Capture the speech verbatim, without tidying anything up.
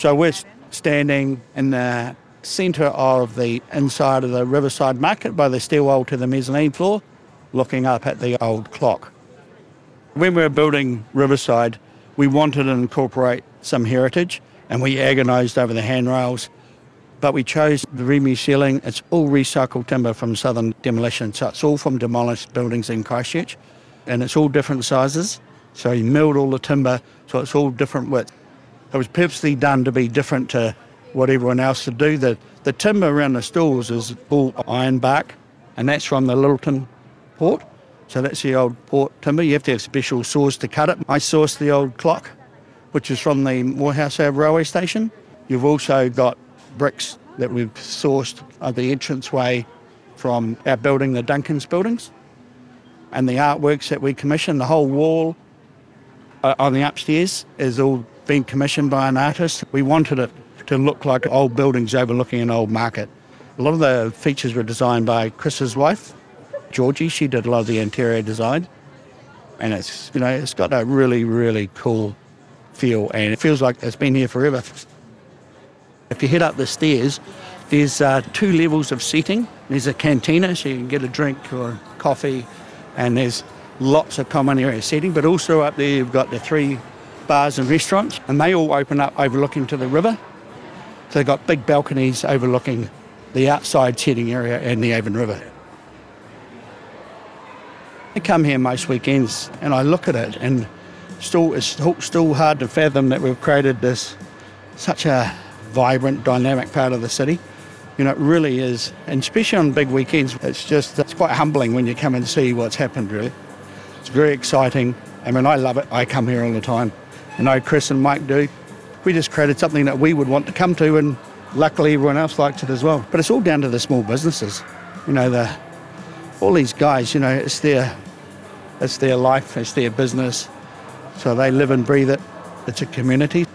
So we're standing in the centre of the inside of the Riverside Market by the stairwell to the mezzanine floor, looking up at the old clock. When we were building Riverside, we wanted to incorporate some heritage, and we agonised over the handrails, but we chose the Remy ceiling. It's all recycled timber from Southern Demolition, so it's all from demolished buildings in Christchurch, and it's all different sizes. So he milled all the timber, so it's all different width. It was purposely done to be different to what everyone else would do. The, the timber around the stalls is all iron bark, and that's from the Littleton port. So that's the old port timber. You have to have special saws to cut it. I sourced the old clock, which is from the Morehouse railway station. You've also got bricks that we've sourced at the entranceway from our building, the Duncan's buildings, and the artworks that we commissioned. The whole wall uh, on the upstairs is all been commissioned by an artist. We wanted it to look like old buildings overlooking an old market. A lot of the features were designed by Chris's wife, Georgie. She did a lot of the interior design, and it's, you know, it's got a really, really cool feel, and it feels like it's been here forever. If you head up the stairs, there's uh, two levels of seating. There's a cantina, so you can get a drink or coffee, and there's lots of common area seating, but also up there you've got the three bars and restaurants, and they all open up overlooking to the river. So they've got big balconies overlooking the outside seating area and the Avon River. I come here most weekends and I look at it, and still it's still hard to fathom that we've created this such a vibrant, dynamic part of the city. You know, it really is, and especially on big weekends, it's just, it's quite humbling when you come and see what's happened, really. It's very exciting. I mean, I love it. I come here all the time. I know Chris and Mike do. We just created something that we would want to come to, and luckily everyone else likes it as well. But it's all down to the small businesses. You know, the all these guys, you know, it's their, it's their life, it's their business. So they live and breathe it. It's a community.